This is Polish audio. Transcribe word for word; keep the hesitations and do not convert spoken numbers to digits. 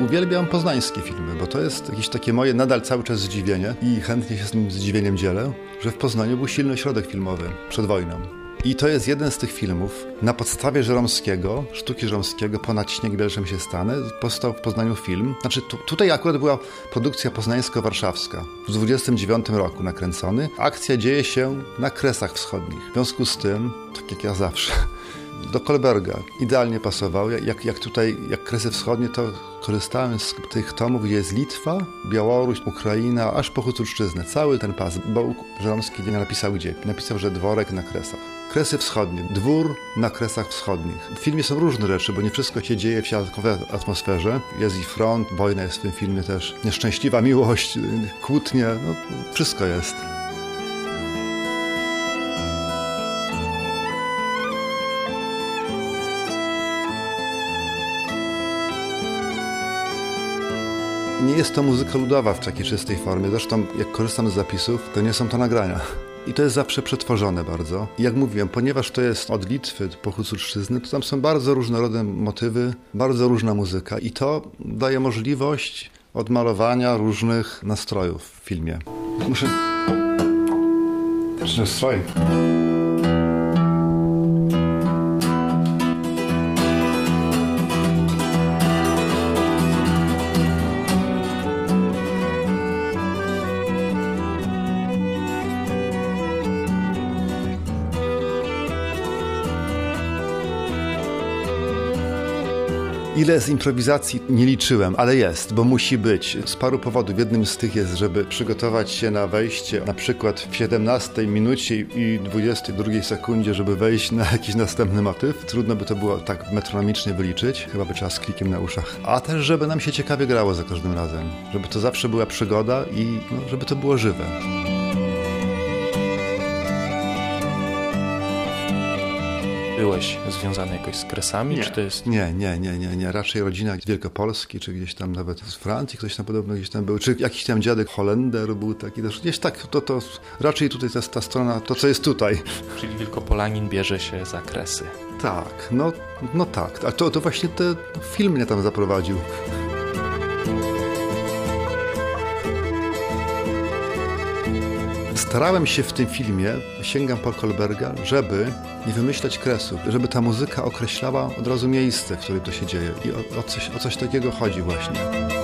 Uwielbiam poznańskie filmy, bo to jest jakieś takie moje nadal cały czas zdziwienie i chętnie się z tym zdziwieniem dzielę, że w Poznaniu był silny ośrodek filmowy przed wojną. I to jest jeden z tych filmów na podstawie Żeromskiego, sztuki Żeromskiego, Ponad śnieg bielszem się stanę, powstał w Poznaniu film. Znaczy tu, tutaj akurat była produkcja poznańsko-warszawska, w dwudziestym dziewiątym roku nakręcony. Akcja dzieje się na Kresach Wschodnich. W związku z tym, tak jak ja zawsze, do Kolberga idealnie pasował. Jak, jak tutaj, jak Kresy Wschodnie, to korzystałem z tych tomów, gdzie jest Litwa, Białoruś, Ukraina, aż po Huculszczyznę. Cały ten pas, bo Żeromski nie napisał gdzie. Napisał, że dworek na Kresach. Kresy Wschodnie, dwór na Kresach Wschodnich. W filmie są różne rzeczy, bo nie wszystko się dzieje w siatkowej atmosferze. Jest i front, wojna jest w tym filmie też, nieszczęśliwa miłość, kłótnie, no wszystko jest. Nie jest to muzyka ludowa w takiej czystej formie. Zresztą jak korzystam z zapisów, to nie są to nagrania. I to jest zawsze przetworzone bardzo. I jak mówiłem, ponieważ to jest od Litwy po Huculszczyznę, to tam są bardzo różnorodne motywy, bardzo różna muzyka i to daje możliwość odmalowania różnych nastrojów w filmie. Muszę... Też nastroje. Ile z improwizacji nie liczyłem, ale jest, bo musi być. Z paru powodów. Jednym z tych jest, żeby przygotować się na wejście na przykład w siedemnastej minucie i dwudziestej drugiej sekundzie, żeby wejść na jakiś następny motyw. Trudno by to było tak metronomicznie wyliczyć. Chyba by trzeba z klikiem na uszach. A też, żeby nam się ciekawie grało za każdym razem. Żeby to zawsze była przygoda i no, żeby to było żywe. Byłeś związany jakoś z Kresami? Nie. Czy to jest... nie, nie, nie, nie, nie. Raczej rodzina z Wielkopolski, czy gdzieś tam nawet z Francji, ktoś tam podobno gdzieś tam był, czy jakiś tam dziadek Holender był taki też. Gdzieś tak, to, to raczej tutaj to jest ta strona, to co jest tutaj. Czyli Wielkopolanin bierze się za Kresy. Tak, no, no tak. A to, to właśnie ten film mnie tam zaprowadził. Starałem się w tym filmie, sięgam po Kolberga, żeby nie wymyślać kresów, żeby ta muzyka określała od razu miejsce, w którym to się dzieje i o, o, coś, o coś takiego chodzi właśnie.